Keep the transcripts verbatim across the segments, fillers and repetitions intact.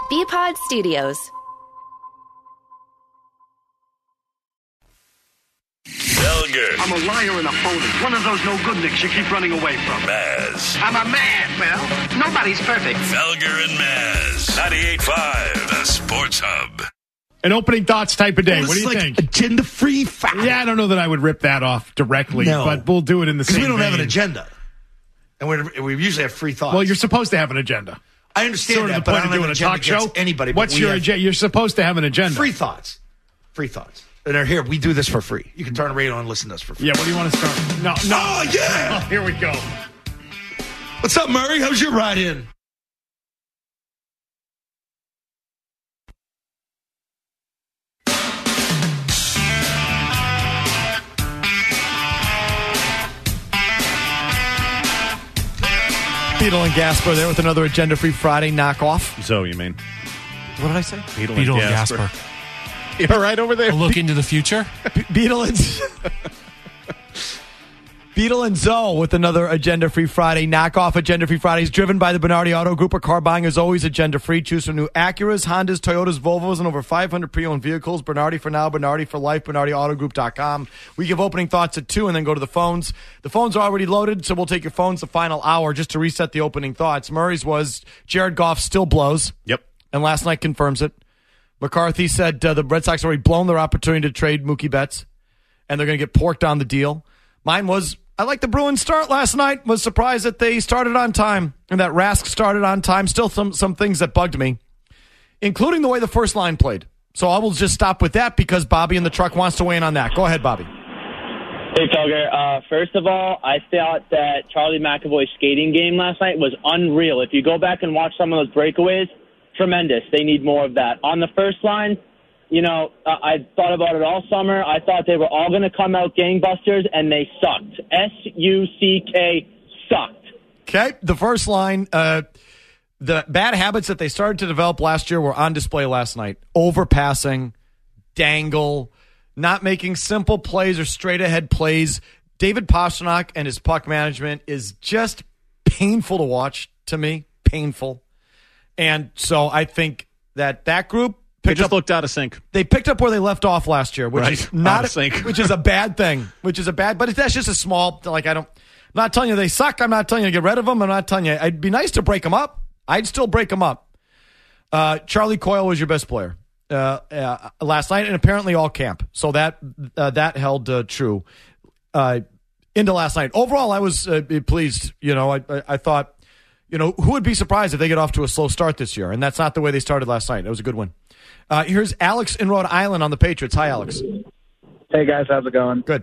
B-Pod Studios. Felger. I'm a liar and a phony. One of those no-good nicks you keep running away from. Maz. I'm a man. Well, nobody's perfect. Felger and Maz. ninety-eight point five, the Sports Hub. An opening thoughts type of day. Well, what do you like think? Agenda-free fact. Yeah, I don't know that I would rip that off directly, No. but we'll do it in the same Because we don't vein. have an agenda. And we're, we usually have free thoughts. Well, you're supposed to have an agenda. I understand Sort of that, the but I point of don't have doing an a agenda talk show. against anybody. but What's we your have agenda? You're supposed to have an agenda. Free thoughts. Free thoughts. And they're here. We do this for free. You can turn the radio on and listen to us for free. Yeah, what do you want to start? No, no. Oh, yeah. Oh, here we go. What's up, Murray? How's your ride in? Beetle and Gasper there with another Agenda Free Friday knockoff. So, you mean? What did I say? Beetle, Beetle and and Gasper. Gasper. You all right over there? A look into the future. Be- Beetle and Beetle and Zoe with another Agenda Free Friday knockoff. Agenda Free Fridays driven by the Bernardi Auto Group. Of car buying is always agenda free. Choose from new Acuras, Hondas, Toyotas, Volvos, and over five hundred pre-owned vehicles. Bernardi for now, Bernardi for life, Bernardi Auto Group dot com. We give opening thoughts at two and then go to the phones. The phones are already loaded, so we'll take your phones the final hour just to reset the opening thoughts. Murray's was Jared Goff still blows. Yep. And last night confirms it. McCarthy said uh, the Red Sox already blown their opportunity to trade Mookie Betts, and they're going to get porked on the deal. Mine was, I like the Bruins start last night. Was surprised that they started on time and that Rask started on time. Still some, some things that bugged me, including the way the first line played. So I will just stop with that because Bobby in the truck wants to weigh in on that. Go ahead, Bobby. Hey, Felger. Uh, first of all, I thought that Charlie McAvoy's skating game last night was unreal. If you go back and watch some of those breakaways, tremendous. They need more of that. On the first line, you know, uh, I thought about it all summer. I thought they were all going to come out gangbusters, and they sucked. S U C K, sucked. Okay, the first line, uh, the bad habits that they started to develop last year were on display last night. Overpassing, dangle, not making simple plays or straight-ahead plays. David Pastrnak and his puck management is just painful to watch to me. Painful. And so I think that that group They picked just up, looked out of sync. They picked up where they left off last year, which Right. is not Out of sync. which is a bad thing. Which is a bad, but that's just a small. Like I don't. I'm not telling you they suck. I'm not telling you to get rid of them. I'm not telling you. It'd be nice to break them up. I'd still break them up. Uh, Charlie Coyle was your best player uh, uh, last night, and apparently all camp. So that uh, that held uh, true uh, into last night. Overall, I was uh, pleased. You know, I, I, I thought. You know, who would be surprised if they get off to a slow start this year? And that's not the way they started last night. It was a good win. Uh, here's Alex in Rhode Island on the Patriots. Hi, Alex. Hey, guys. How's it going? Good.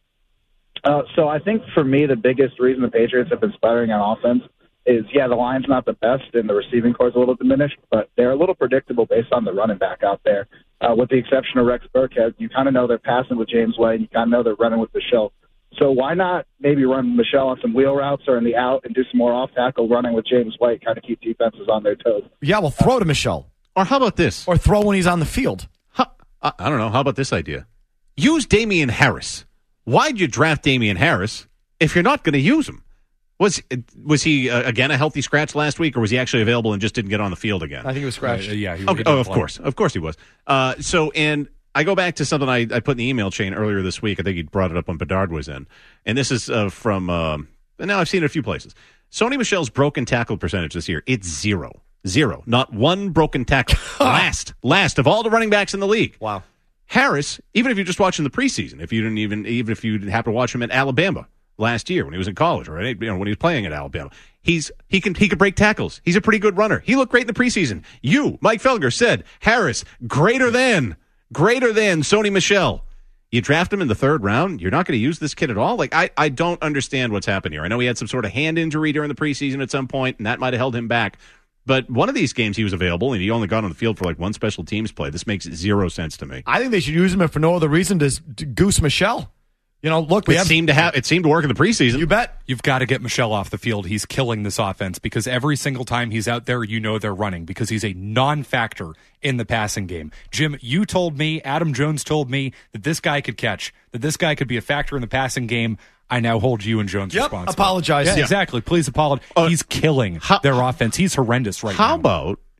Uh, so I think for me, the biggest reason the Patriots have been sputtering on offense is, yeah, the line's not the best and the receiving core is a little diminished, but they're a little predictable based on the running back out there. Uh, with the exception of Rex Burkhead, you kind of know they're passing with James White, and you kind of know they're running with Michelle. So why not maybe run Michelle on some wheel routes or in the out and do some more off-tackle running with James White, kind of keep defenses on their toes? Yeah, well, throw to Michelle. Or how about this? Or throw when he's on the field. How, I, I don't know. How about this idea? Use Damian Harris. Why'd you draft Damian Harris if you're not going to use him? Was was he, uh, again, a healthy scratch last week, or was he actually available and just didn't get on the field again? I think he was scratched. Uh, yeah. He, Okay. he Oh, didn't of play. course. Of course he was. Uh, so, and I go back to something I, I put in the email chain earlier this week. I think he brought it up when Bedard was in. And this is uh, from, um, and now I've seen it a few places. Sony Michel's broken tackle percentage this year, it's zero. Zero. Not one broken tackle. last. Last of all the running backs in the league. Wow. Harris, even if you're just watching the preseason, if you didn't even, even if you happen to watch him at Alabama last year when he was in college, right? You know, when he was playing at Alabama, he's he can he can break tackles. He's a pretty good runner. He looked great in the preseason. You, Mike Felger, said Harris greater than greater than Sony Michel. You draft him in the third round. You're not going to use this kid at all. Like I I don't understand what's happened here. I know he had some sort of hand injury during the preseason at some point, and that might have held him back. But one of these games he was available, and he only got on the field for like one special teams play. This makes zero sense to me. I think they should use him if for no other reason to, to goose Michelle. You know, look, we it have, seemed to have it seemed to work in the preseason. You bet. You've got to get Michelle off the field. He's killing this offense because every single time he's out there, you know they're running because he's a non-factor in the passing game. Jim, you told me, Adam Jones told me that this guy could catch, that this guy could be a factor in the passing game. I now hold you and Jones Yep, responsible. apologize. Yeah, Yeah. exactly. Please apologize. Uh, he's killing how, their offense. He's horrendous right how now. about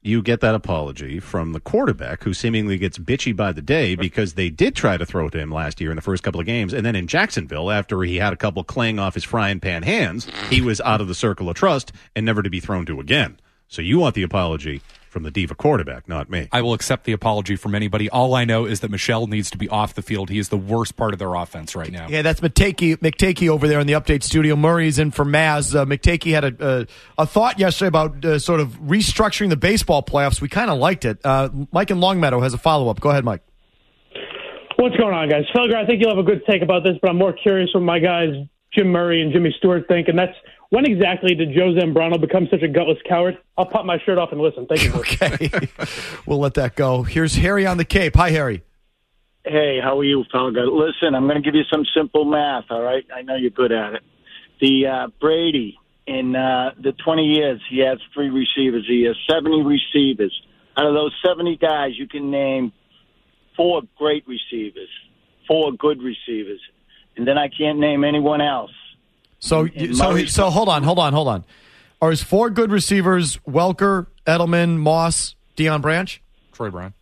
you get that apology from the quarterback who seemingly gets bitchy by the day because they did try to throw to him last year in the first couple of games. And then in Jacksonville, after he had a couple clang off his frying pan hands, he was out of the circle of trust and never to be thrown to again. So you want the apology from the diva quarterback, not me. I will accept the apology from anybody. All I know is that Michelle needs to be off the field. He is the worst part of their offense right now. Yeah, that's McTakey, McTakey over there in the update studio. Murray's in for Maz. Uh, McTakey had a, a, a thought yesterday about uh, sort of restructuring the baseball playoffs. We kind of liked it. Uh, Mike in Longmeadow has a follow-up. Go ahead, Mike. What's going on, guys? Felger, I think you'll have a good take about this, but I'm more curious what my guys Jim Murray and Jimmy Stewart think, and that's when exactly did Joe Zambrano become such a gutless coward? I'll pop my shirt off and listen. Thank you. Okay. We'll let that go. Here's Harry on the Cape. Hi, Harry. Hey, how are you, Felger? Listen, I'm going to give you some simple math, all right? I know you're good at it. The uh, Brady, in uh, the twenty years, he has three receivers. He has seventy receivers. Out of those seventy guys, you can name four great receivers, four good receivers, and then I can't name anyone else. So, And so, Murray- so hold on, hold on, hold on. Are his four good receivers Welker, Edelman, Moss, Deion Branch? Troy Brown.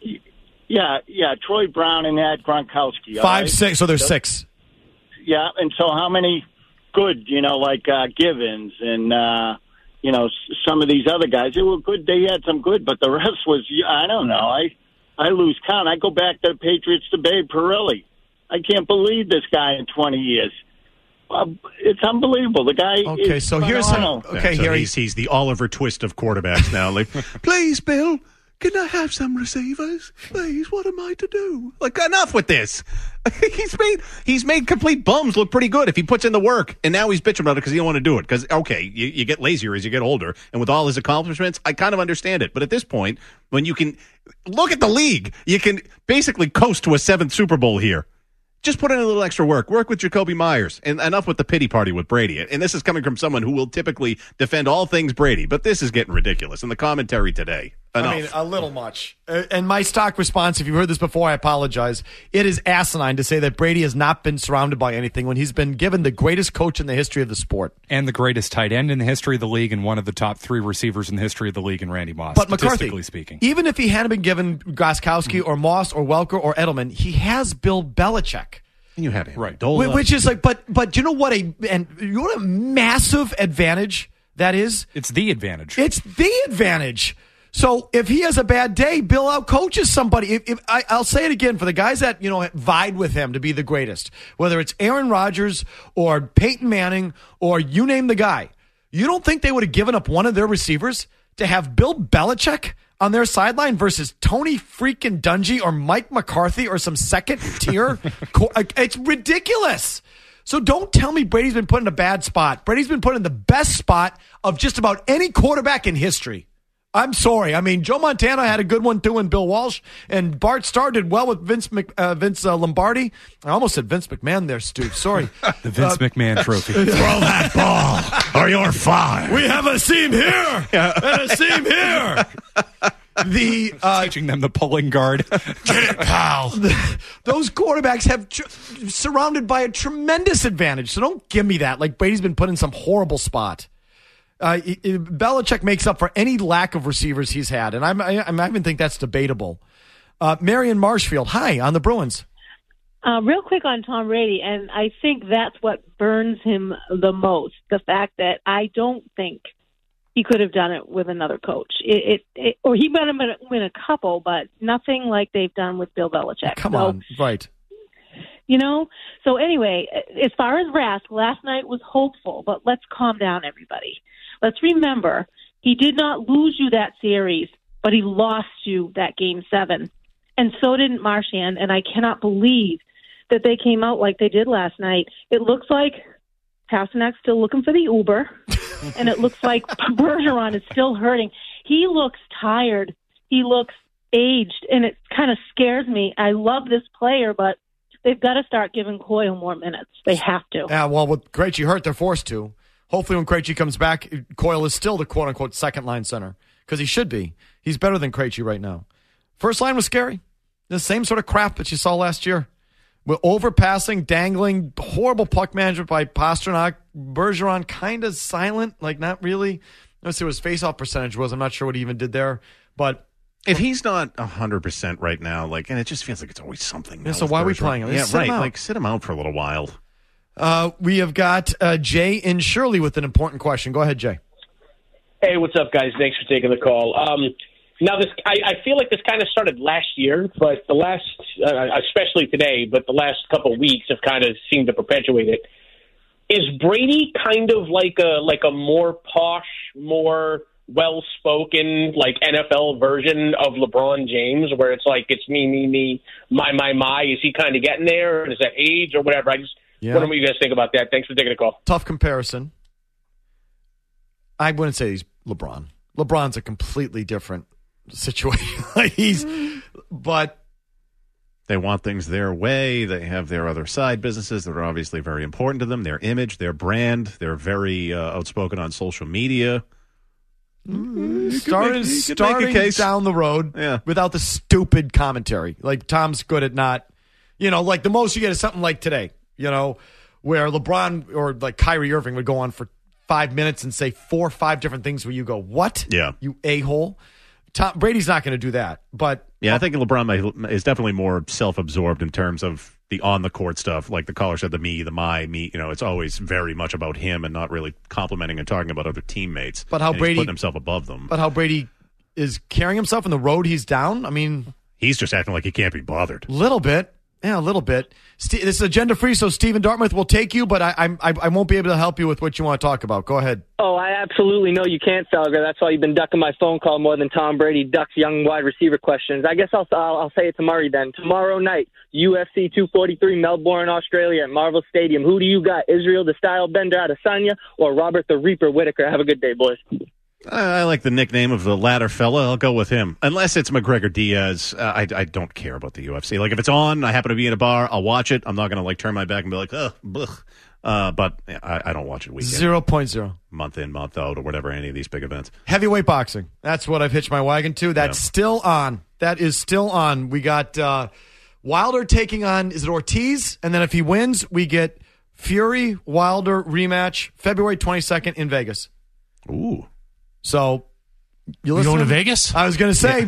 Yeah, yeah, Troy Brown and Ed Gronkowski. all Five, right? six, so there's six. Yeah, and so how many good, you know, like uh, Givens and, uh, you know, s- some of these other guys, they were good. They had some good, but the rest was, I don't know. I, I lose count. I go back to the Patriots to Babe Parilli. I can't believe this guy in twenty years. Uh, it's unbelievable. The guy Okay, is so here's phenomenal. how, okay, so Harry. he's, he's the Oliver Twist of quarterbacks now. Like, please, Bill, can I have some receivers? Please, what am I to do? Like, enough with this. he's made he's made complete bums look pretty good if he puts in the work, and now he's bitching about it because he don't want to do it. Because okay, you, you get lazier as you get older, and with all his accomplishments, I kind of understand it. But at this point, when you can look at the league, you can basically coast to a seventh Super Bowl here. Just put in a little extra work. Work with Jacoby Myers. And enough with the pity party with Brady. And this is coming from someone who will typically defend all things Brady. But this is getting ridiculous. And the commentary today, enough. I mean, a little much. Uh, and my stock response, if you've heard this before, I apologize. It is asinine to say that Brady has not been surrounded by anything when he's been given the greatest coach in the history of the sport. And the greatest tight end in the history of the league and one of the top three receivers in the history of the league in Randy Moss, But McCarthy, statistically speaking. even if he hadn't been given Gronkowski Mm-hmm. or Moss or Welker or Edelman, he has Bill Belichick. You had him. Right. Wh- Which is like, but but you know what a and you know what a massive advantage that is? It's the advantage. It's the advantage. So if he has a bad day, Bill outcoaches somebody. If, if I, I'll say it again for the guys that you know vied with him to be the greatest, whether it's Aaron Rodgers or Peyton Manning or you name the guy. You don't think they would have given up one of their receivers to have Bill Belichick on their sideline versus Tony freaking Dungy or Mike McCarthy or some second tier? co- It's ridiculous. So don't tell me Brady's been put in a bad spot. Brady's been put in the best spot of just about any quarterback in history. I'm sorry. I mean, Joe Montana had a good one too, and Bill Walsh, and Bart Starr did well with Vince Mc, uh, Vince uh, Lombardi. I almost said Vince McMahon there, Stu. Sorry. The Vince Uh, McMahon trophy. Throw that ball or you're fired. We have a seam here and a seam here. The uh, Teaching them the pulling guard. Get it, pal. those quarterbacks have tr- surrounded by a tremendous advantage. So don't give me that. Like Brady's been put in some horrible spot. Uh, he- he- Belichick makes up for any lack of receivers he's had, and I'm, I, I even think that's debatable. Uh, Marion Marshfield, hi on the Bruins. Uh, real quick on Tom Brady, and I think that's what burns him the most, the fact that I don't think he could have done it with another coach. It, it, it or he might have win a couple, but nothing like they've done with Bill Belichick. Come so, on, right. You know, so anyway, as far as Rask, last night was hopeful, but let's calm down, everybody. Let's remember, he did not lose you that series, but he lost you that game seven. And so didn't Marchand, and I cannot believe that they came out like they did last night. It looks like Pasternak's still looking for the Uber, and it looks like Bergeron is still hurting. He looks tired. He looks aged, and it kind of scares me. I love this player, but they've got to start giving Coyle more minutes. They have to. Yeah, well, with Krejci hurt, they're forced to. Hopefully when Krejci comes back, Coyle is still the quote-unquote second-line center, because he should be. He's better than Krejci right now. First line was scary. The same sort of crap that you saw last year. With overpassing, dangling, horrible puck management by Pastrnak. Bergeron kind of silent, like not really. Let's see what his face-off percentage was. I'm not sure what he even did there, but if he's not one hundred percent right now, like, and it just feels like it's always something. Yeah, so why are we playing him? Yeah, Sit right. him out. Like, sit him out for a little while. Uh, we have got uh, Jay and Shirley with an important question. Go ahead, Jay. Hey, what's up, guys? Thanks for taking the call. Um, now, this I, I feel like this kind of started last year, but the last, uh, especially today, but the last couple of weeks have kind of seemed to perpetuate it. Is Brady kind of like a like a more posh, more well-spoken, like N F L version of LeBron James, where it's like it's me, me, me, my, my, my? Is he kind of getting there, or is that age or whatever? I just Yeah. wonder what you guys think about that. Thanks for taking the call. Tough comparison. I wouldn't say he's LeBron. LeBron's a completely different situation. he's, but they want things their way. They have their other side businesses that are obviously very important to them. Their image, their brand. They're very uh, outspoken on social media. started make- you could make a starting case. down the road Yeah. without the stupid commentary. Like Tom's good at not, you know, like the most you get is something like today, you know, where LeBron or like Kyrie Irving would go on for five minutes and say four or five different things where you go, what? Yeah. You a-hole. Tom Brady's not going to do that, but Yeah, I think LeBron may- is definitely more self-absorbed in terms of the on-the-court stuff. Like the caller said, the me, the my, me. You know, it's always very much about him and not really complimenting and talking about other teammates. But how And he's Brady- putting himself above them. but how Brady is carrying himself in the road he's down. I mean, He's just acting like he can't be bothered. little bit. Yeah, a little bit. Ste this is agenda free, so Stephen Dartmouth will take you, but I, I'm- I I won't be able to help you with what you want to talk about. Go ahead. Oh, I absolutely know you can't, Felger. That's why you've been ducking my phone call more than Tom Brady ducks young wide receiver questions. I guess I'll I'll, I'll say it to Murray then. Tomorrow night, U F C two forty-three, Melbourne, Australia, at Marvel Stadium. Who do you got? Israel, the Style Bender Adesanya, or Robert the Reaper Whitaker? Have a good day, boys. I, I like the nickname of the latter fella. I'll go with him. Unless it's McGregor Diaz, uh, I, I don't care about the U F C. Like, if it's on, I happen to be in a bar, I'll watch it. I'm not going to, like, turn my back and be like, ugh, blech. Uh, but yeah, I, I don't watch it weekend. Zero point zero. Month in, month out, or whatever, any of these big events. Heavyweight boxing. That's what I've hitched my wagon to. That's Yeah. still on. That is still on. We got uh, Wilder taking on, is it Ortiz? And then if he wins, we get Fury Wilder rematch February twenty-second in Vegas. Ooh. So, you We going to listening? Vegas? I was going to say,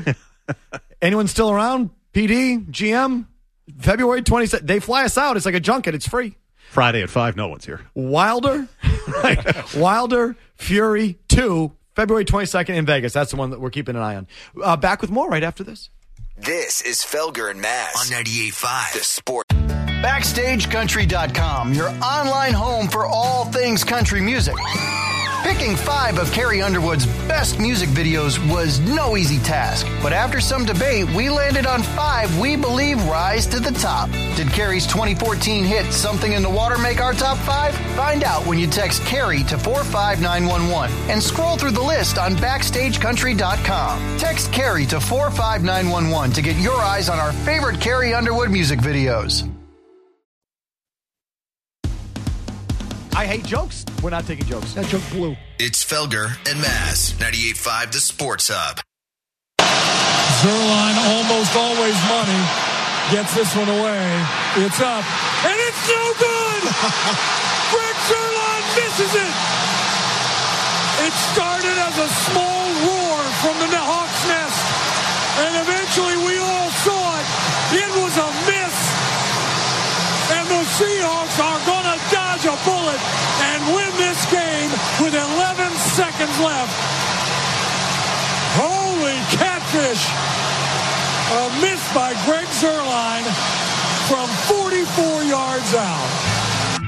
anyone still around? P D, G M, February twenty-second. They fly us out. It's like a junket. It's free. Friday at five, no one's here. Wilder, right? Wilder, Fury two, February twenty-second in Vegas. That's the one that we're keeping an eye on. Uh, back with more right after this. This is Felger and Maz on ninety-eight point five. The Sport. Backstage Country dot com, your online home for all things country music. Picking five of Carrie Underwood's best music videos was no easy task, but after some debate, we landed on five we believe rise to the top. Did Carrie's twenty fourteen hit Something in the Water make our top five? Find out when you text Carrie to four five nine one one and scroll through the list on Backstage Country dot com. Text Carrie to four five nine one one to get your eyes on our favorite Carrie Underwood music videos. I hate jokes. We're not taking jokes. That joke blew. It's Felger and Maz, ninety-eight point five, The Sports Hub. Zerline, almost always money, gets this one away. It's up, and it's no good! Greg Zerline misses it! It started as a small roar from the Hawks' nest, and eventually we all saw it. It was a miss, and the Seahawks are going to dodge a bullet and win this game with eleven seconds left. Holy catfish! A miss by Greg Zerline from forty-four yards out.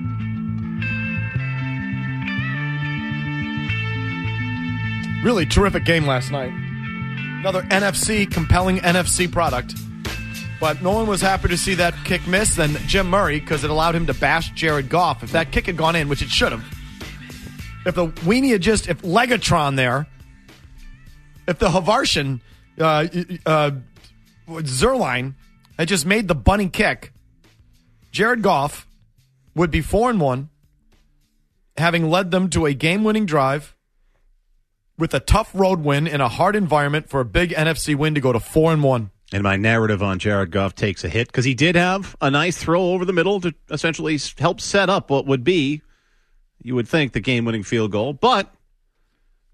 Really terrific game last night. Another N F C, compelling N F C product. But no one was happy to see that kick miss than Jim Murray because it allowed him to bash Jared Goff. If that kick had gone in, which it should have, if the weenie had just, if Legatron there, if the Havartian, uh, uh, Zerline had just made the bunny kick, Jared Goff would be four and one, having led them to a game-winning drive with a tough road win in a hard environment for a big N F C win to go to four and one. And my narrative on Jared Goff takes a hit because he did have a nice throw over the middle to essentially help set up what would be, you would think, the game-winning field goal. But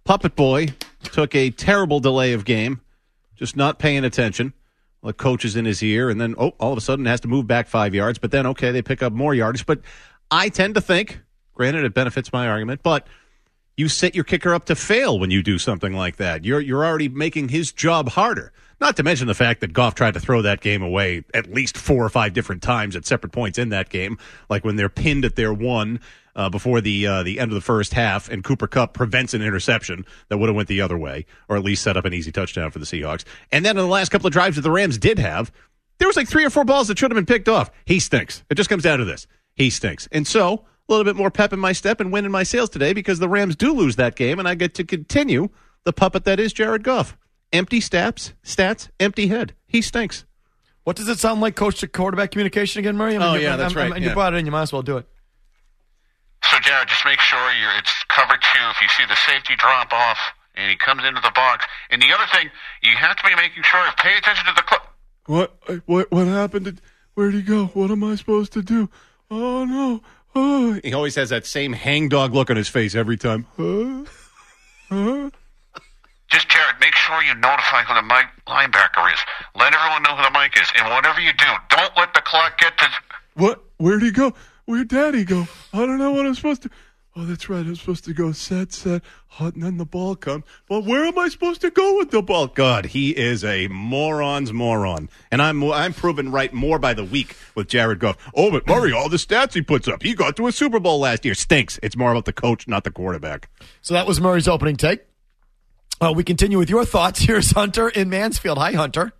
Puppet Boy took a terrible delay of game, just not paying attention. The coach is in his ear, and then, oh, all of a sudden has to move back five yards. But then, okay, they pick up more yardage. But I tend to think, granted, it benefits my argument, but you set your kicker up to fail when you do something like that. You're you're already making his job harder. Not to mention the fact that Goff tried to throw that game away at least four or five different times at separate points in that game, like when they're pinned at their one uh, before the uh, the end of the first half, and Cooper Kupp prevents an interception that would have went the other way, or at least set up an easy touchdown for the Seahawks. And then in the last couple of drives that the Rams did have, there was like three or four balls that should have been picked off. He stinks. It just comes down to this. He stinks. And so a little bit more pep in my step and win in my sails today because the Rams do lose that game, and I get to continue the puppet that is Jared Goff. Empty stats, stats, empty head. He stinks. What does it sound like, coach to quarterback communication again, Murray? I mean, oh, you- yeah, that's I mean, right. You yeah. brought it in. You might as well do it. So, Jared, just make sure you're, it's cover two. If you see the safety drop off and he comes into the box. And the other thing, you have to be making sure, pay attention to the clock. What? What? What happened? Where'd he go? What am I supposed to do? Oh no! Oh. He always has that same hangdog look on his face every time. Huh? Huh? Just, Jared, make sure you notify who the mic linebacker is. Let everyone know who the mic is. And whatever you do, don't let the clock get to... What? Where'd he go? Where'd Daddy go? I don't know what I'm supposed to... Oh, that's right. I'm supposed to go set, set, hot, and then the ball comes. But where am I supposed to go with the ball? God, he is a moron's moron. And I'm I'm proven right more by the week with Jared Goff. Oh, but Murray, all the stats he puts up. He got to a Super Bowl last year. Stinks. It's more about the coach, not the quarterback. So that was Murray's opening take. Uh, we continue with your thoughts. Here's Hunter in Mansfield. Hi, Hunter.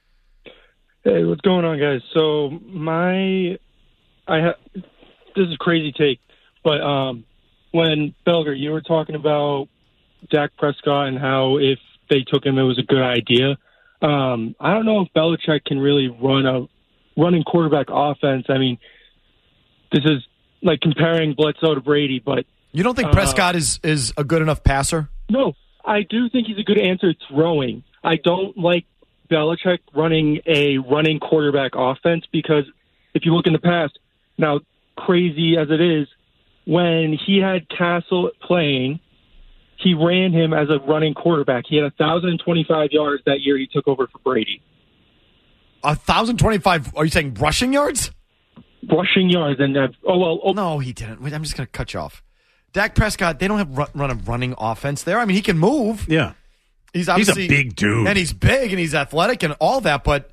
Hey, what's going on, guys? So my, I ha- this is a crazy take, but um, when Felger, you were talking about Dak Prescott and how if they took him, it was a good idea. Um, I don't know if Belichick can really run a running quarterback offense. I mean, this is like comparing Bledsoe to Brady, but you don't think uh, Prescott is is a good enough passer? No. I do think he's a good answer throwing. I don't like Belichick running a running quarterback offense because if you look in the past, now crazy as it is, when he had Castle playing, he ran him as a running quarterback. He had one thousand twenty-five yards that year he took over for Brady. one thousand twenty-five, are you saying rushing yards? Rushing yards. and uh, oh well. Oh. No, he didn't. Wait, I'm just going to cut you off. Dak Prescott, they don't have run, run a running offense there. I mean, he can move. Yeah. He's obviously He's a big dude. And he's big and he's athletic and all that, but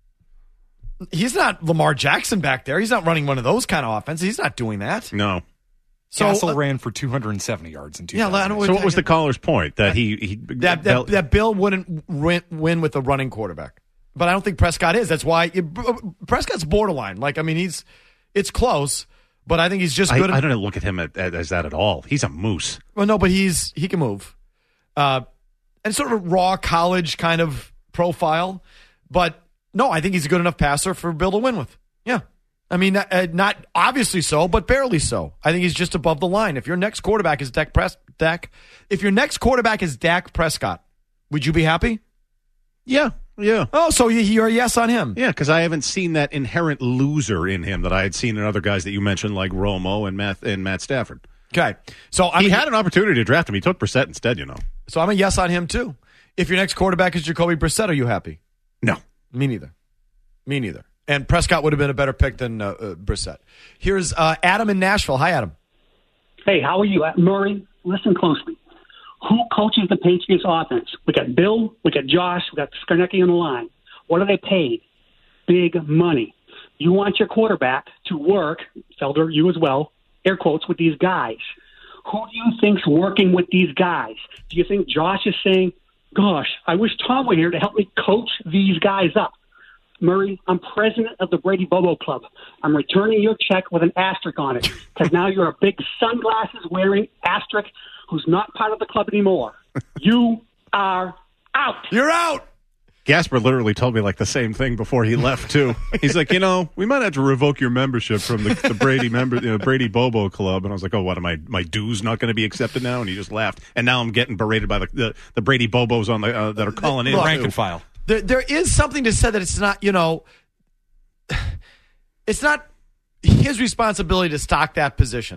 he's not Lamar Jackson back there. He's not running one of those kind of offenses. He's not doing that. No. So, Castle uh, ran for two hundred seventy yards in two Yeah, thousand. I don't- So what was the caller's point? That he... he that, that, that Bill wouldn't win, win with a running quarterback. But I don't think Prescott is. That's why it, Prescott's borderline. Like, I mean, he's it's close, but I think he's just I, good. I don't look at him at, at, as that at all. He's a moose. Well, no, but he's he can move, uh, and sort of a raw college kind of profile. But no, I think he's a good enough passer for Bill to win with. Yeah, I mean, uh, not obviously so, but barely so. I think he's just above the line. If your next quarterback is Dak Pres- Dak, if your next quarterback is Dak Prescott, would you be happy? Yeah, yeah. Oh, so you're a yes on him? Yeah, because I haven't seen that inherent loser in him that I had seen in other guys that you mentioned, like Romo and Matt and Matt Stafford. Okay, so I'm he a, had an opportunity to draft him. He took Brissett instead. You know. So I'm a yes on him too. If your next quarterback is Jacoby Brissett, are you happy? No, me neither. Me neither. And Prescott would have been a better pick than uh, uh, Brissett. Here's uh, Adam in Nashville. Hi, Adam. Hey, how are you? Uh, Murray, listen closely. Who coaches the Patriots offense? We got Bill, we got Josh, we got Skarnecki on the line. What are they paid? Big money. You want your quarterback to work, Felder, you as well, air quotes, with these guys. Who do you think's working with these guys? Do you think Josh is saying, gosh, I wish Tom were here to help me coach these guys up? Murray, I'm president of the Brady Bobo Club. I'm returning your check with an asterisk on it because now you're a big sunglasses-wearing asterisk who's not part of the club anymore. You are out. You're out. Gasper literally told me like the same thing before he left too. He's like, you know, we might have to revoke your membership from the, the Brady member, you know, Brady Bobo Club. And I was like, oh, what am I? My dues not going to be accepted now? And he just laughed. And now I'm getting berated by the the, the Brady Bobos on the uh, that are calling in. Look, too. Rank and file. There, there is something to say that it's not, you know, it's not his responsibility to stock that position.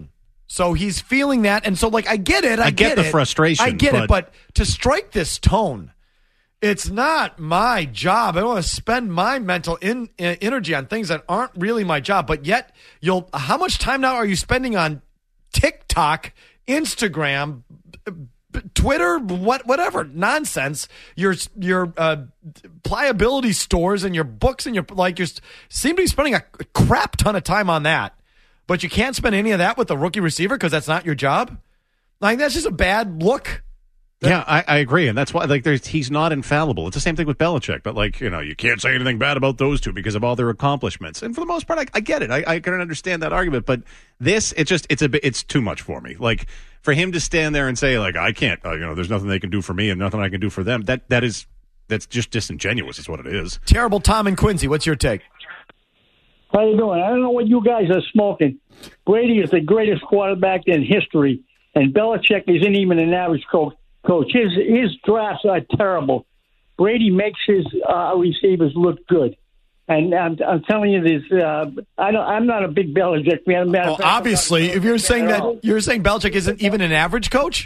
So he's feeling that. And so, like, I get it. I, I get the it. frustration, I get but- it. But to strike this tone, it's not my job. I don't want to spend my mental in, uh, energy on things that aren't really my job. But yet, you'll. How much time now are you spending on TikTok, Instagram, b- b- Twitter, what, whatever nonsense? Your your uh, pliability stores and your books and your like. You seem to be spending a crap ton of time on that, but you can't spend any of that with the rookie receiver because that's not your job. Like that's just a bad look. Yeah, I, I agree, and that's why like there's he's not infallible. It's the same thing with Belichick, but like you know you can't say anything bad about those two because of all their accomplishments. And for the most part, I, I get it. I, I can understand that argument, but this it's just it's a bit it's too much for me. Like for him to stand there and say like I can't, uh, you know, there's nothing they can do for me and nothing I can do for them. That that is that's just disingenuous. Is what it is. Terrible. Tom and Quincy, what's your take? How you doing? I don't know what you guys are smoking. Brady is the greatest quarterback in history, and Belichick isn't even an average coach. Coach, his his drafts are terrible. Brady makes his uh, receivers look good, and I'm, I'm telling you this. Uh, I don't, I'm not a big Belichick fan. Well, obviously, if you're saying that you're saying Belichick isn't even an average coach.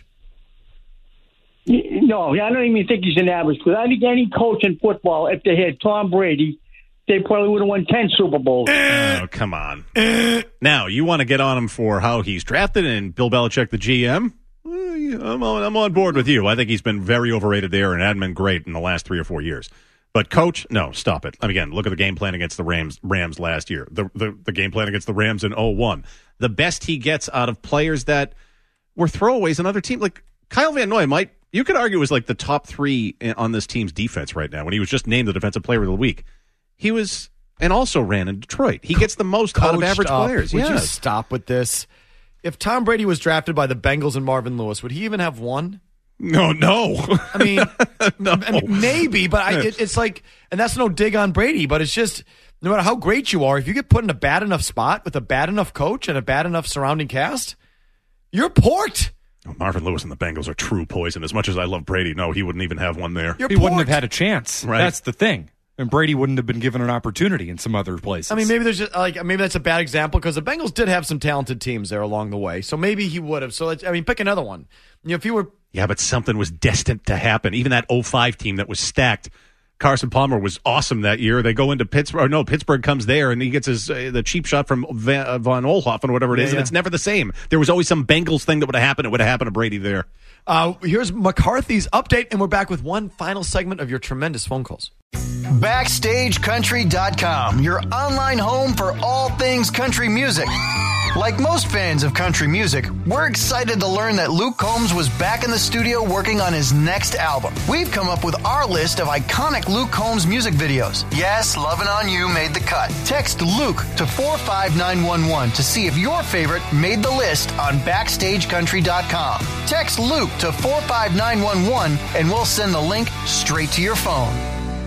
No, I don't even think he's an average coach. I think any coach in football, if they had Tom Brady, they probably would have won ten Super Bowls. Oh, come on. Now, you want to get on him for how he's drafted and Bill Belichick, the G M? I'm on, I'm on board with you. I think he's been very overrated there and hadn't been great in the last three or four years. But coach, no, stop it. Again, look at the game plan against the Rams Rams last year. The, the the game plan against the Rams in oh one. The best he gets out of players that were throwaways in other teams. Like Kyle Van Noy might, you could argue, was like the top three on this team's defense right now when he was just named the Defensive Player of the Week. He was, and also ran in Detroit. He gets the most out of average up. players. Would yes. you stop with this? If Tom Brady was drafted by the Bengals and Marvin Lewis, would he even have one? No, no. I mean, no. I mean maybe, but I, it, it's like, and that's no dig on Brady, but it's just, no matter how great you are, if you get put in a bad enough spot with a bad enough coach and a bad enough surrounding cast, you're porked. Oh, Marvin Lewis and the Bengals are true poison. As much as I love Brady, no, he wouldn't even have one there. You're he porked. wouldn't have had a chance. Right. That's the thing. And Brady wouldn't have been given an opportunity in some other places. I mean, maybe there's just like maybe that's a bad example because the Bengals did have some talented teams there along the way. So maybe he would have. So let's, I mean, pick another one. You know, if you were, yeah, but something was destined to happen. Even that oh five team that was stacked. Carson Palmer was awesome that year. They go into Pittsburgh. Or no, Pittsburgh comes there and he gets his uh, the cheap shot from Van, uh, Von Olhoffen or whatever it is, yeah, and yeah. it's never the same. There was always some Bengals thing that would have happened. It would have happened to Brady there. Uh, here's McCarthy's update, and we're back with one final segment of your tremendous phone calls. Backstage Country dot com, your online home for all things country music. Like most fans of country music, we're excited to learn that Luke Combs was back in the studio working on his next album. We've come up with our list of iconic Luke Combs music videos. Yes, Lovin' On You made the cut. Text Luke to four five nine one one to see if your favorite made the list on Backstage Country dot com. Text Luke to four five nine one one and we'll send the link straight to your phone.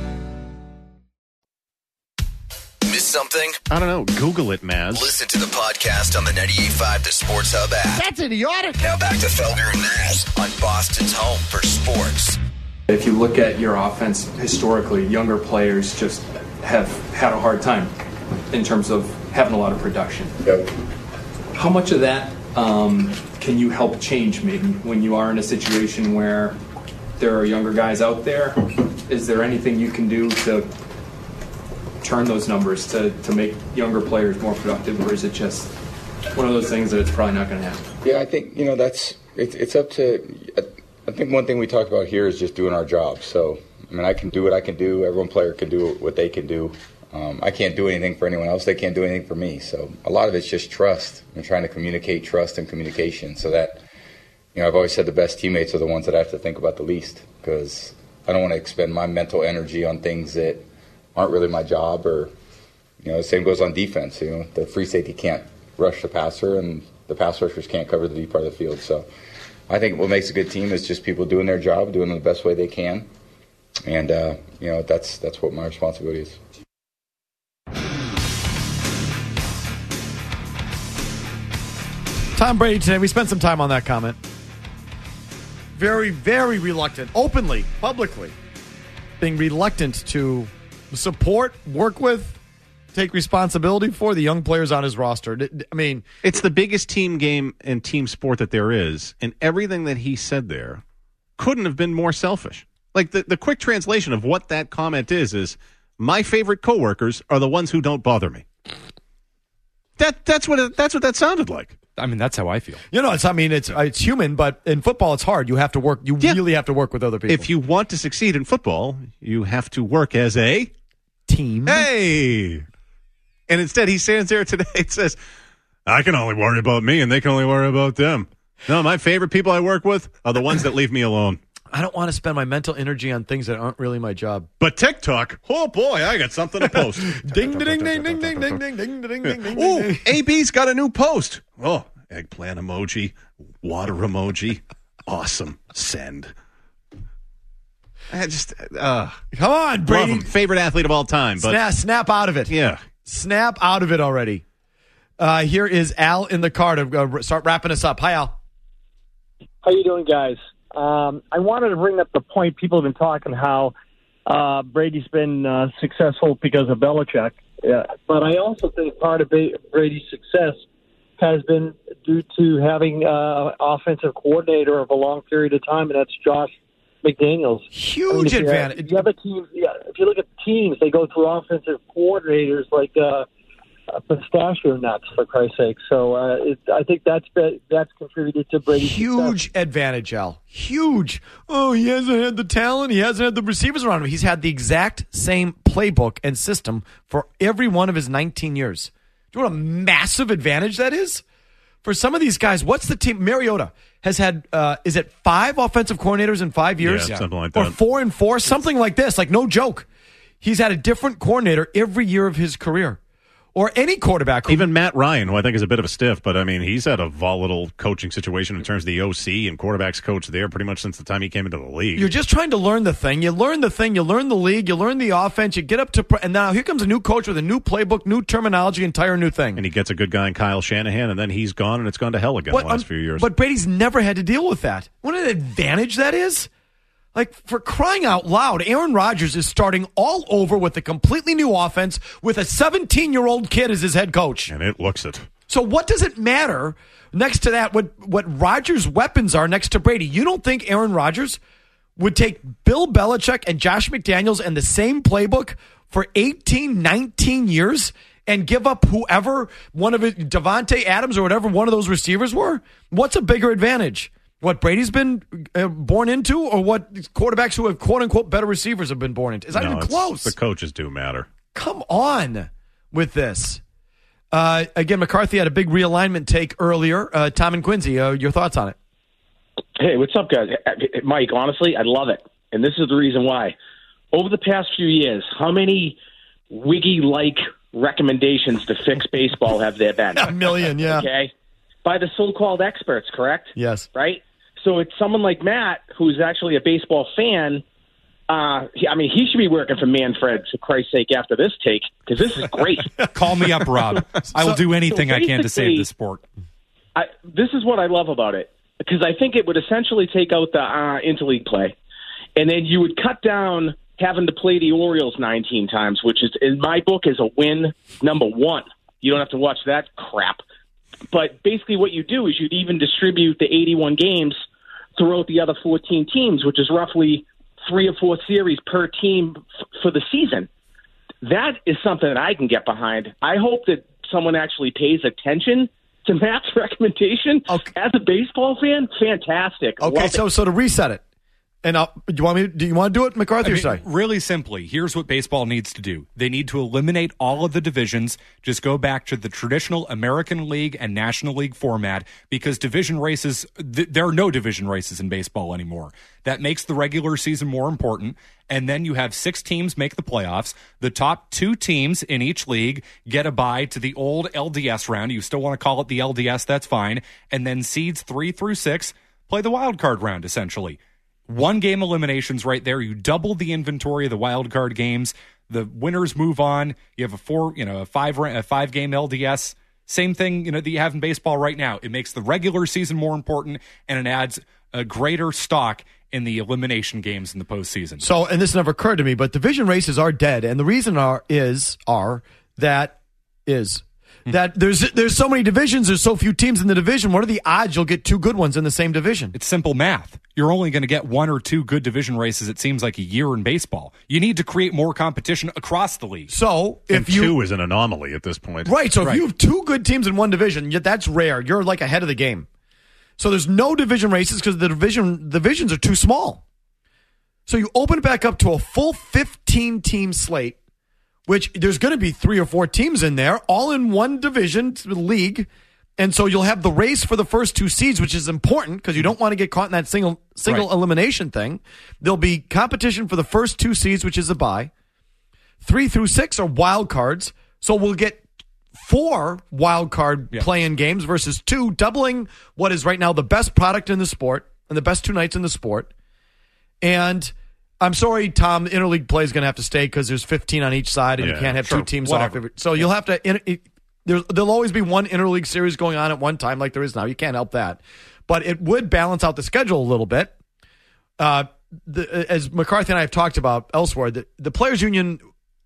Miss something? I don't know. Google it, Maz. Listen to the podcast on the ninety-eight point five The Sports Hub app. That's idiotic. Now back to Felger and Maz on Boston's home for sports. If you look at your offense historically, younger players just have had a hard time in terms of having a lot of production. Yep. How much of that um, can you help change maybe when you are in a situation where there are younger guys out there? Is there anything you can do to turn those numbers to, to make younger players more productive, or is it just one of those things that it's probably not going to happen? Yeah, I think, you know, that's, it's, it's up to, I think one thing we talk about here is just doing our job. So, I mean, I can do what I can do. Everyone player can do what they can do. Um, I can't do anything for anyone else. They can't do anything for me. So a lot of it's just trust and trying to communicate trust and communication so that, you know, I've always said the best teammates are the ones that I have to think about the least because I don't want to expend my mental energy on things that aren't really my job. Or, you know, the same goes on defense. You know, the free safety can't rush the passer and the pass rushers can't cover the deep part of the field. So I think what makes a good team is just people doing their job, doing it the best way they can. And, uh, you know, that's that's what my responsibility is. Tom Brady today, we spent some time on that comment. Very, very reluctant, openly, publicly, being reluctant to support, work with, take responsibility for the young players on his roster. I mean, it's the biggest team game and team sport that there is, and everything that he said there couldn't have been more selfish. Like the, the quick translation of what that comment is is my favorite coworkers are the ones who don't bother me. That that's what it, that's what that sounded like. I mean, that's how I feel. You know, it's I mean, it's it's human, but in football, it's hard. You have to work. You yeah. really have to work with other people. If you want to succeed in football, you have to work as a team. Hey, and instead he stands there today and says, "I can only worry about me, and they can only worry about them." No, my favorite people I work with are the ones that leave me alone. I don't want to spend my mental energy on things that aren't really my job. But TikTok, oh boy, I got something to post. Ding, ding, ding, ding, ding, ding, ding, ding, ding, ding, ding. Ooh, A B's got a new post. Oh, eggplant emoji, water emoji. Awesome. Send. I just, uh, come on, Brady. Love him. Favorite athlete of all time. But snap, snap out of it. Yeah. Snap out of it already. Uh, here is Al in the car to uh, start wrapping us up. Hi, Al. How you doing, guys? Um, I wanted to bring up the point people have been talking how uh, Brady's been uh, successful because of Belichick. Yeah. But I also think part of Brady's success has been due to having an uh, offensive coordinator of a long period of time, and that's Josh McDaniels. Huge I mean, advantage. The other teams, yeah, if you look at teams, they go through offensive coordinators like uh, uh, pistachio nuts, for Christ's sake. So uh, it, I think that's been, that's contributed to Brady's huge success. advantage, Al. Huge. Oh, he hasn't had the talent. He hasn't had the receivers around him. He's had the exact same playbook and system for every one of his nineteen years. Do you know what a massive advantage that is? For some of these guys, what's the team? Mariota has had, uh, is it five offensive coordinators in five years? Yeah, something like or that. Or four and four, something like this. Like, no joke. He's had a different coordinator every year of his career. Or any quarterback. Who, Even Matt Ryan, who I think is a bit of a stiff, but I mean, he's had a volatile coaching situation in terms of the O C and quarterbacks coach there pretty much since the time he came into the league. You're just trying to learn the thing. You learn the thing. You learn the league. You learn the offense. You get up to, and now here comes a new coach with a new playbook, new terminology, entire new thing. And he gets a good guy in Kyle Shanahan, and then he's gone, and it's gone to hell again what, the last um, few years. But Brady's never had to deal with that. What an advantage that is. Like, for crying out loud, Aaron Rodgers is starting all over with a completely new offense with a seventeen-year-old kid as his head coach. And it looks it. So what does it matter next to that, what, what Rodgers' weapons are next to Brady? You don't think Aaron Rodgers would take Bill Belichick and Josh McDaniels and the same playbook for eighteen, nineteen years and give up whoever, one of it, Devontae Adams or whatever one of those receivers were? What's a bigger advantage? What Brady's been uh, born into, or what quarterbacks who have quote-unquote better receivers have been born into? It's not no, even it's, close. The coaches do matter. Come on with this. Uh, again, McCarthy had a big realignment take earlier. Uh, Tom and Quincy, uh, your thoughts on it? Hey, what's up, guys? Mike, honestly, I love it. And this is the reason why. Over the past few years, how many Wiggy-like recommendations to fix baseball have there been? A million, yeah. Okay? By the so-called experts, correct? Yes. Right? So it's someone like Matt, who's actually a baseball fan. Uh, he, I mean, he should be working for Manfred, for Christ's sake, after this take, because this is great. Call me up, Rob. I will do anything so I can to save the sport. I, this is what I love about it, because I think it would essentially take out the uh, interleague play, and then you would cut down having to play the Orioles nineteen times, which is, in my book, is a win number one. You don't have to watch that crap. But basically what you do is you'd even distribute the eighty-one games throughout the other fourteen teams, which is roughly three or four series per team f- for the season. That is something that I can get behind. I hope that someone actually pays attention to Matt's recommendation. Okay. As a baseball fan, fantastic. Okay, Love so it. so to reset it, and I'll, do you want me? Do you want to do it, McCarthy? I or mean, sorry? really simply, here's what baseball needs to do. They need to eliminate all of the divisions, just go back to the traditional American League and National League format, because division races, th- there are no division races in baseball anymore. That makes the regular season more important. And then you have six teams make the playoffs. The top two teams in each league get a bye to the old L D S round. You still want to call it the L D S, that's fine. And then seeds three through six play the wild card round, essentially. One game eliminations right there. You double the inventory of the wild card games. The winners move on. You have a four, you know, a five, a five game L D S. Same thing, you know, that you have in baseball right now. It makes the regular season more important, and it adds a greater stock in the elimination games in the postseason. So, and this never occurred to me, but division races are dead, and the reason are is are that is that there's there's so many divisions, there's so few teams in the division. What are the odds you'll get two good ones in the same division? It's simple math. You're only going to get one or two good division races, it seems like, a year in baseball. You need to create more competition across the league. So if and you two is an anomaly at this point. Right, so Right. if you have two good teams in one division, yet that's rare. You're like ahead of the game. So there's no division races because the division divisions are too small. So you open it back up to a full fifteen-team slate, which there's going to be three or four teams in there, all in one division league. And so you'll have the race for the first two seeds, which is important because you don't want to get caught in that single single Right. elimination thing. There'll be competition for the first two seeds, which is a bye. Three through six are wild cards. So we'll get four wild card Yeah. play-in games versus two, doubling what is right now the best product in the sport and the best two nights in the sport. And I'm sorry, Tom, interleague play is going to have to stay because there's fifteen on each side, and Yeah, you can't have sure. two teams Whatever. off. Every, so you'll have to. In, it, there's, there'll always be one interleague series going on at one time, like there is now. You can't help that, but it would balance out the schedule a little bit. Uh, the, as McCarthy and I have talked about elsewhere, the, the players' union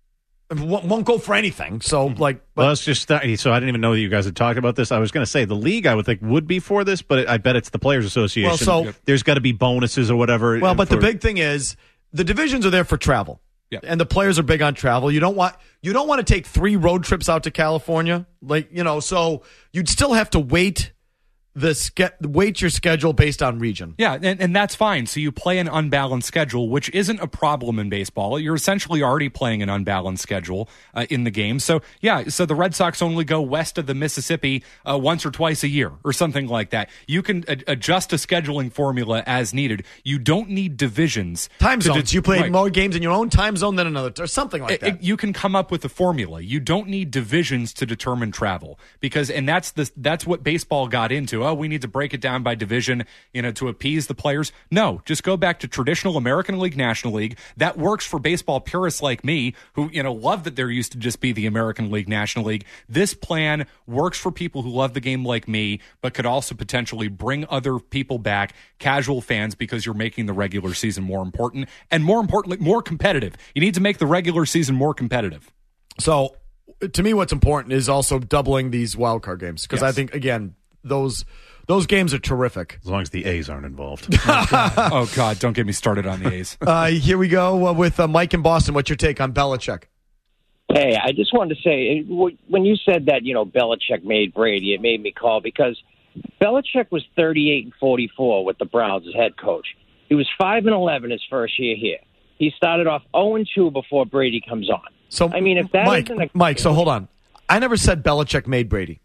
won't, won't go for anything. So, like, but, Well, let's just start. So I didn't even know that you guys had talked about this. I was going to say the league, I would think, would be for this, but I bet it's the Players Association. Well, so- there's got to be bonuses or whatever. well, but for- the big thing is the divisions are there for travel. Yeah. And the players are big on travel. You don't want you don't want to take three road trips out to California, like you know. So you'd still have to wait the ske- wait your schedule based on region. Yeah, and, and that's fine. So you play an unbalanced schedule, which isn't a problem in baseball. You're essentially already playing an unbalanced schedule uh, in the game. So, yeah, so the Red Sox only go west of the Mississippi uh, once or twice a year or something like that. You can ad- adjust a scheduling formula as needed. You don't need divisions. Time to zones. de- you play right. more games in your own time zone than another, or something like It- that. it- you can come up with a formula. You don't need divisions to determine travel because, and that's the that's what baseball got into. Oh, we need to break it down by division, you know, to appease the players. No, just go back to traditional American League, National League. That works for baseball purists like me, who you know love that there used to just be the American League, National League. This plan works for people who love the game like me, but could also potentially bring other people back, casual fans, because you're making the regular season more important and more importantly, more competitive. You need to make the regular season more competitive. So, to me, what's important is also doubling these wild card games because Yes. I think again those those games are terrific. As long as the A's aren't involved. Oh God, oh, God don't get me started on the A's. Uh, here we go uh, with uh, Mike in Boston. What's your take on Belichick? Hey, I just wanted to say, when you said that, you know, Belichick made Brady, it made me call because Belichick was thirty-eight and forty-four with the Browns as head coach. He was five and eleven his first year here. He started off oh and two before Brady comes on. So, I mean, if that Mike, isn't a- Mike, so hold on. I never said Belichick made Brady.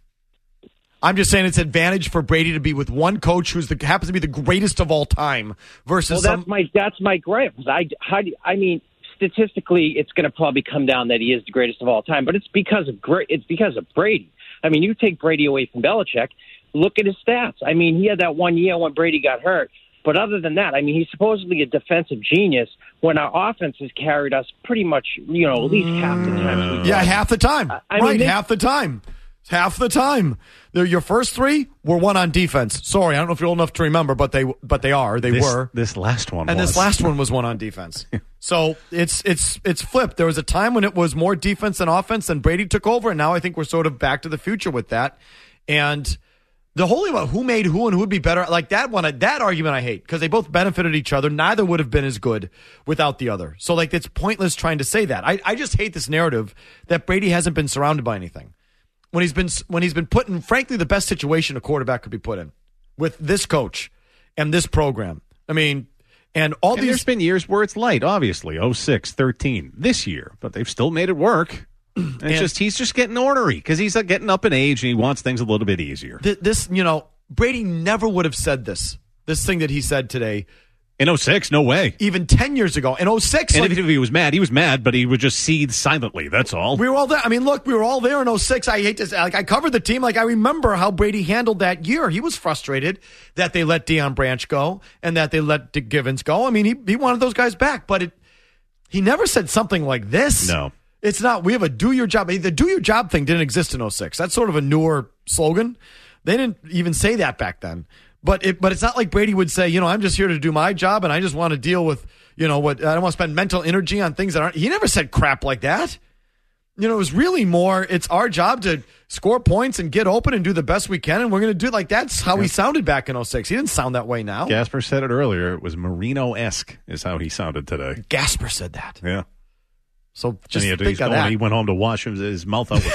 I'm just saying it's advantage for Brady to be with one coach who's the happens to be the greatest of all time versus Well, some. that's my that's my gripe. I how do, I mean, statistically, it's going to probably come down that he is the greatest of all time, but it's because of great. It's because of Brady. I mean, you take Brady away from Belichick, look at his stats. I mean, he had that one year when Brady got hurt, but other than that, I mean, he's supposedly a defensive genius. When our offense has carried us pretty much, you know, at least half the time. Yeah, half the time. I right, mean, they- half the time. Half the time. They're, your first three were one on defense. Sorry, I don't know if you're old enough to remember, but they but they are. They this, were. This last one And was. this last one was one on defense. So it's it's it's flipped. There was a time when it was more defense than offense, and Brady took over, and now I think we're sort of back to the future with that. And the whole thing about who made who and who would be better, like that one, that argument I hate because they both benefited each other. Neither would have been as good without the other. So like it's pointless trying to say that. I, I just hate this narrative that Brady hasn't been surrounded by anything. When he's been when he's been put in, frankly, the best situation a quarterback could be put in with this coach and this program. I mean, and all and these. There's been years where it's light, obviously, oh six, thirteen this year, but they've still made it work. And it's And- just he's just getting ornery because he's uh, getting up in age and he wants things a little bit easier. Th- this, you know, Brady never would have said this. This thing that he said today. In oh six, no way. Even ten years ago. In oh six. And like, if he was mad, he was mad, but he would just seethe silently. That's all. we were all there. I mean, look, we were all there in oh six. I hate to like I covered the team. Like I remember how Brady handled that year. He was frustrated that they let Deion Branch go and that they let Dick Givens go. I mean, he he wanted those guys back, but it he never said something like this. No. It's not. We have a do your job. The do your job thing didn't exist in oh six. That's sort of a newer slogan. They didn't even say that back then. But it, but it's not like Brady would say, you know, I'm just here to do my job and I just want to deal with, you know, what I don't want to spend mental energy on things that aren't. He never said crap like that. You know, it was really more, it's our job to score points and get open and do the best we can, and we're going to do it. Like, that's how he sounded back in oh six. He didn't sound that way now. Gasper said it earlier. It was Marino-esque is how he sounded today. Gasper said that. Yeah. So just and he, think he's of going, that. he went home to wash his, his mouth out with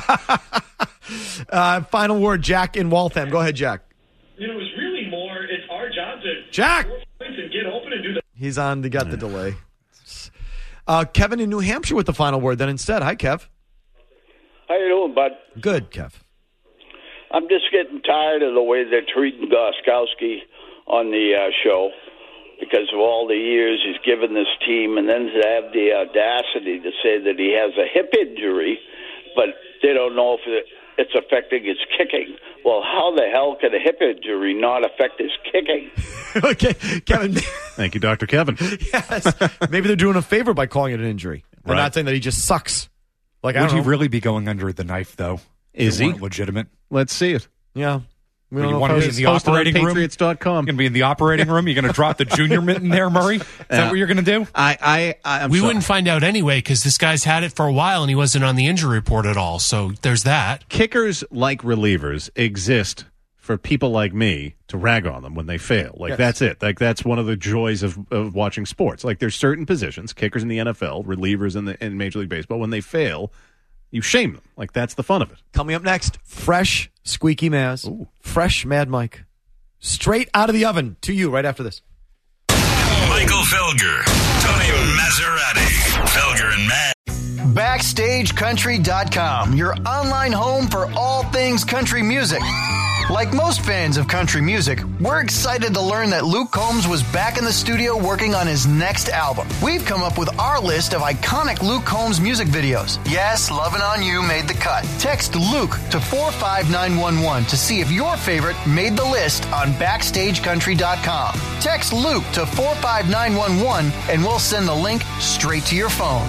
soap. uh, final word, Jack in Waltham. Go ahead, Jack. You know, it was really more, it's our job to Jack! score points and get open and do the... He's on, they got the delay. Uh, Kevin in New Hampshire with the final word then instead. Hi, Kev. How you doing, bud? Good, Kev. I'm just getting tired of the way they're treating Goskowski on the uh, show because of all the years he's given this team, and then to have the audacity to say that he has a hip injury, but they don't know if it, it's affecting his kicking. Well, how the hell can a hip injury not affect his kicking? Okay, Kevin. Thank you, Doctor Kevin. Yes. Maybe they're doing a favor by calling it an injury. They're Right. not saying that he just sucks. Like, I Would don't he know. really be going under the knife, though? Is They he? weren't legitimate? Let's see it. Yeah. We Or don't you know want if to be I in was the posted on operating room? Patriots dot com. You're going to be in the operating room? You're going to drop the junior mitten there, Murray? Is that Uh, what you're going to do? I, I, I I'm we sorry. wouldn't find out anyway because this guy's had it for a while and he wasn't on the injury report at all. So there's that. Kickers, like relievers, exist for people like me to rag on them when they fail. Like, Yes. that's it. Like, that's one of the joys of, of watching sports. Like, there's certain positions, kickers in the N F L, relievers in the in Major League Baseball, when they fail, you shame them. Like, that's the fun of it. Coming up next, fresh Squeaky Maz. Ooh. Fresh Mad Mike. Straight out of the oven to you right after this. Michael Felger, Tony Maserati, Felger and Matt. Backstage Country dot com, your online home for all things country music. Like most fans of country music, we're excited to learn that Luke Combs was back in the studio working on his next album. We've come up with our list of iconic Luke Combs music videos. Yes, Lovin' On You made the cut. Text Luke to four five nine one one to see if your favorite made the list on Backstage Country dot com. Text Luke to four five nine one one and we'll send the link straight to your phone.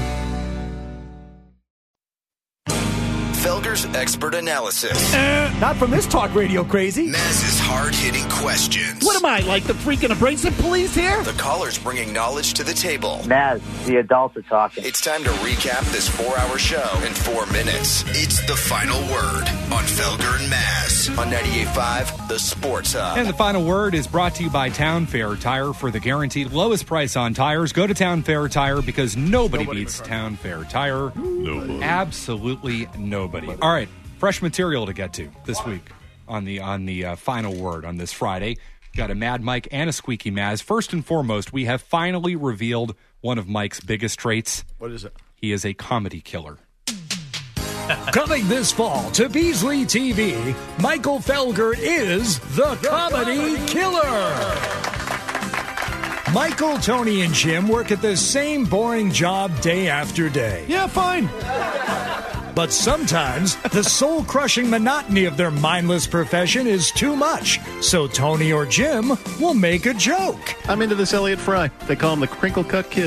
Felger's expert analysis. Uh, not from this talk radio crazy. Maz's hard-hitting questions. What am I, like the freaking abrasive police here? The callers bringing knowledge to the table. Maz, the adults are talking. It's time to recap this four-hour show in four minutes. It's the final word on Felger and Maz on ninety-eight point five, The Sports Hub. And the final word is brought to you by Town Fair Tire. For the guaranteed lowest price on tires, go to Town Fair Tire because nobody, nobody beats Town Fair Tire. Nobody. Absolutely nobody. All right, fresh material to get to this week on the on the uh, final word on this Friday. Got a Mad Mike and a Squeaky Maz. First and foremost, we have finally revealed one of Mike's biggest traits. What is it? He is a comedy killer. Coming this fall to Beasley T V, Michael Felger is the, the Comedy, comedy Killer. Michael, Tony, and Jim work at the same boring job day after day. Yeah, fine. But sometimes the soul-crushing monotony of their mindless profession is too much. So Tony or Jim will make a joke. I'm into this Elliot Fry. They call him the crinkle cut kid.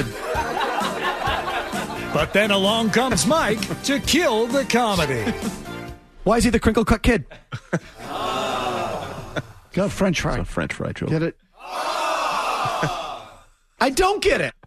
But then along comes Mike to kill the comedy. Why is he the crinkle cut kid? Got French fry. It's a French fry joke. Get it? I don't get it.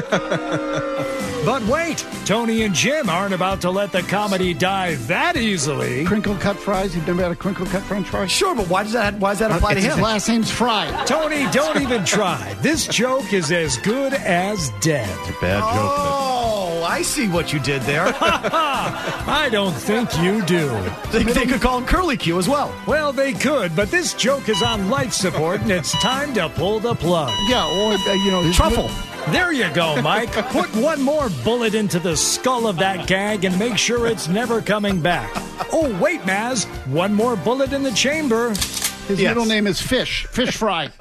But wait, Tony and Jim aren't about to let the comedy die that easily. Crinkle cut fries. You've never had a crinkle cut French fry? Sure, but why does that why does that apply to His him? last name's Fry. Tony, don't even try. This joke is as good as dead. It's a bad joke. Oh, I see what you did there. I don't think you do. They, they could call him Curly Q as well. Well, they could, but this joke is on life support, and it's time to pull the plug. Yeah, or, uh, you know, his Truffle. There you go, Mike. Put one more bullet into the skull of that gag and make sure it's never coming back. Oh, wait, Maz. One more bullet in the chamber. His Yes. middle name is Fish. Fish Fry.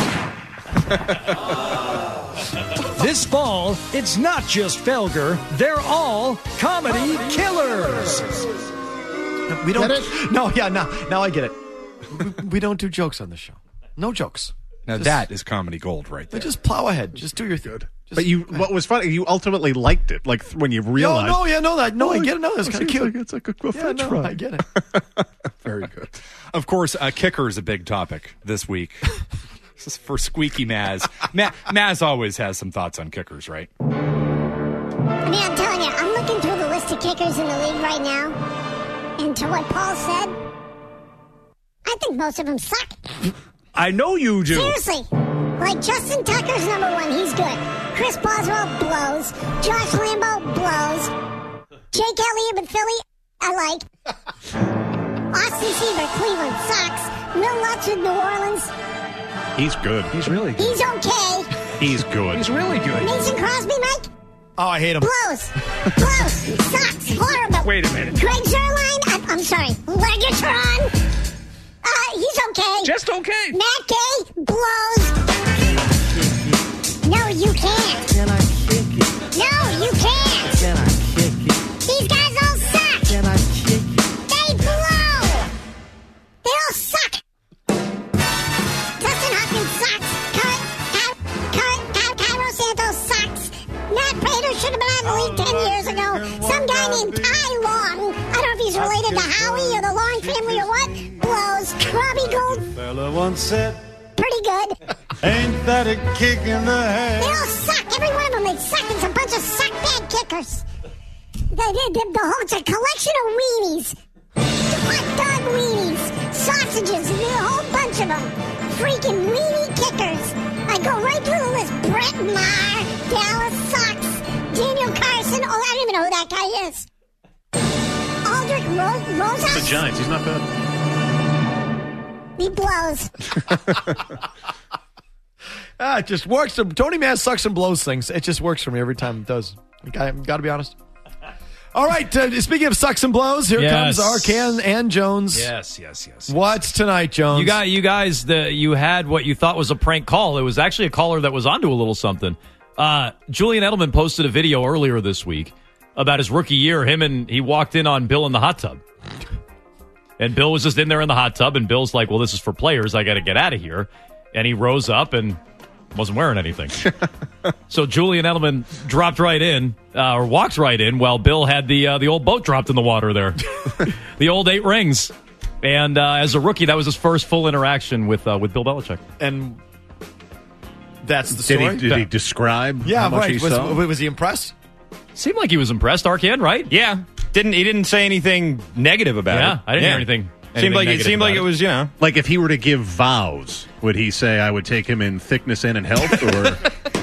This fall, it's not just Felger. They're all comedy killers. We don't. Get it? No, yeah, now, now I get it. We, we don't do jokes on the show. No jokes. Now Just- that is comedy gold right there. Just plow ahead. Just do your thing. Just, But you, what was funny, you ultimately liked it. Like, th- when you no, realized. no, yeah, no, that, no, Oh, I get it. No, that's it's kind of like- cute. It's like a, a Yeah, French no, fry. I get it. Very good. Of course, a kicker is a big topic this week. This is for Squeaky Maz. Ma- Maz always has some thoughts on kickers, right? I mean, I'm telling you, I'm looking through the list of of kickers in the league right now. And to what Paul said, I think most of them suck. I know you do. Seriously. Like Justin Tucker's number one. He's good. Chris Boswell blows. Josh Lambo blows. Jake Elliott with Philly, I like. Austin Seaver, Cleveland sucks. Will Lutz with New Orleans. He's good. He's really good. He's okay. He's good. He's really good. Mason Crosby, Mike? Oh, I hate him. Blows. Blows. Sucks. Horrible. Wait a minute. Greg Zerline, I, I'm sorry. Legatron. Uh, he's okay. Just okay. Matt Gay blows. No, you can't. Can I kick it? No, you can't. Can I kick it? These guys all suck. Can I kick it? They blow. They all suck. Dustin Hopkins sucks. Ky- Ky- Ky- Ky- Cairo Santos sucks. Matt Prater should have been out of the league ten years ago. Some guy named Ty Long, I don't know if he's related to Howie or the Long family or what, blows. Robbie Gould, Fella once said, pretty good. ain't that a kick in the head? They all suck. Every one of them, they suck. It's a bunch of suck bad kickers. They, they, they, the whole, it's a collection of weenies. Hot dog weenies. Sausages. A whole bunch of them. Freaking weenie kickers. I go right through the list. Brett Maher. Dallas sucks. Daniel Carson. Oh, I don't even know who that guy is. Aldrich Ro- Rosas. The Giants. He's not bad. He blows. Ah, it just works. Tony Maz sucks and blows things. It just works for me every time it does. I got to be honest. All right. Uh, speaking of sucks and blows, here Yes. comes Arcan and Jones. Yes, yes, yes. What's tonight, Jones? You got you guys. The you had what you thought was a prank call. It was actually a caller that was onto a little something. Uh, Julian Edelman posted a video earlier this week about his rookie year. Him and he walked in on Bill in the hot tub, and Bill was just in there in the hot tub. And Bill's like, "Well, this is for players. I got to get out of here." And he rose up and wasn't wearing anything. So Julian Edelman dropped right in, uh, or walked right in, while Bill had the uh, the old boat dropped in the water there. The old eight rings. And uh, as a rookie, that was his first full interaction with uh, with Bill Belichick. And that's the Did story? he, did he describe Yeah, how much right. he Was, saw? was he impressed? Seemed like he was impressed, Arcan, right? Yeah. Didn't he didn't say anything negative about Yeah, it. I didn't hear anything- Seemed anything like it negative seemed like about it it. was, you know. Like if he were to give vows, would he say I would take him in thickness and in health? Or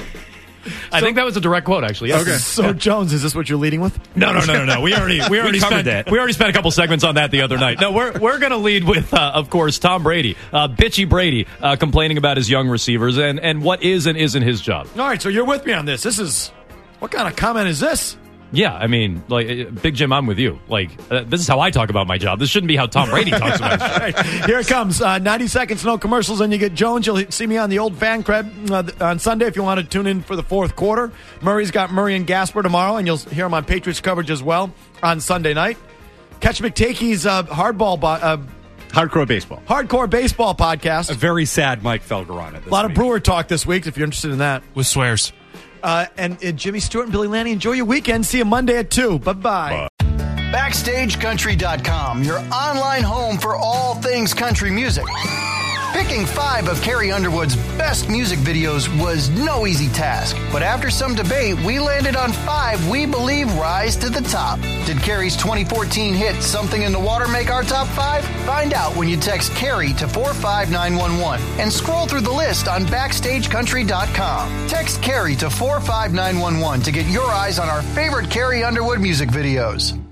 I think that was a direct quote, actually. Yes. Okay. So, Jones, is this what you're leading with? No, no, no, no, no. We already we already covered spent that. we already spent a couple segments on that the other night. No, we're we're going to lead with, uh, of course, Tom Brady, uh, bitchy Brady, uh, complaining about his young receivers and and what is and isn't his job. All right, so you're with me on this. This is, what kind of comment is this? Yeah, I mean, like, uh, Big Jim, I'm with you. Like, uh, this is how I talk about my job. This shouldn't be how Tom Brady talks about his job. All right, here it comes. Uh, ninety seconds, no commercials, and you get Jones. You'll see me on the old fan crib uh, on Sunday if you want to tune in for the fourth quarter. Murray's got Murray and Gasper tomorrow, and you'll hear him on Patriots coverage as well on Sunday night. Catch McTakey's uh, hardball, bo- uh, hardcore baseball, hardcore baseball podcast. A very sad Mike Felger on it. A lot of Brewer talk this week if you're interested in that. With swears. Uh, and, and Jimmy Stewart and Billy Lanny, enjoy your weekend. See you Monday at two. Bye-bye. Backstage Country dot com, your online home for all things country music. Picking five of Carrie Underwood's best music videos was no easy task, but after some debate, we landed on five we believe rise to the top. Did Carrie's twenty fourteen hit Something in the Water make our top five? Find out when you text Carrie to four five nine one one and scroll through the list on Backstage Country dot com. Text Carrie to four five nine one one to get your eyes on our favorite Carrie Underwood music videos.